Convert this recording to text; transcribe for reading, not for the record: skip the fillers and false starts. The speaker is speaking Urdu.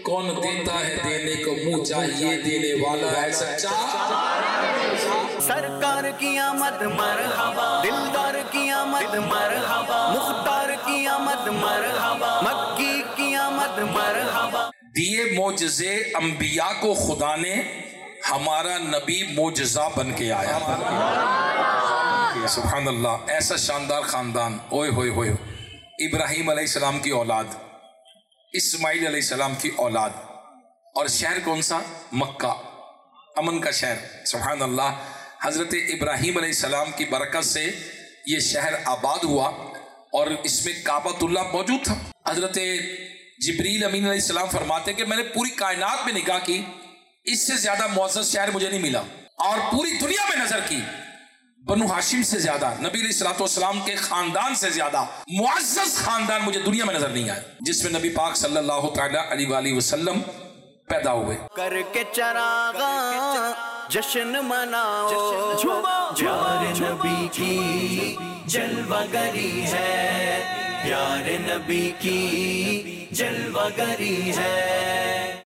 کون دیتا ہے دینے کو منہ چاہیے دینے والا ہے سچا. سرکار کی آمد مرحبا، دلدار کی آمد مرحبا، مختار کی آمد مرحبا، مکی کی آمد مرحبا. دیے معجزے انبیاء کو خدا نے، ہمارا نبی معجزہ بن کے آیا. سبحان اللہ. ایسا شاندار خاندان، اوئے ہوئے ہوئے. ابراہیم علیہ السلام کی اولاد، اسماعیل علیہ السلام کی اولاد، اور شہر کون سا؟ مکہ، امن کا شہر. سبحان اللہ. حضرت ابراہیم علیہ السلام کی برکت سے یہ شہر آباد ہوا اور اس میں کعبۃ اللہ موجود تھا. حضرت جبریل امین علیہ السلام فرماتے کہ میں نے پوری کائنات میں نگاہ کی، اس سے زیادہ معزز شہر مجھے نہیں ملا، اور پوری دنیا میں نظر کی، بنو ہاشم سے زیادہ، نبی علیہ الصلوۃ والسلام کے خاندان سے زیادہ معزز خاندان مجھے دنیا میں نظر نہیں آیا، جس میں نبی پاک صلی اللہ تعالی علیہ وآلہ وسلم پیدا ہوئے. کر کے چراغاں جشن مناؤ، پیار نبی کی جلوہ گری ہے، پیار نبی کی جلوہ گری ہے.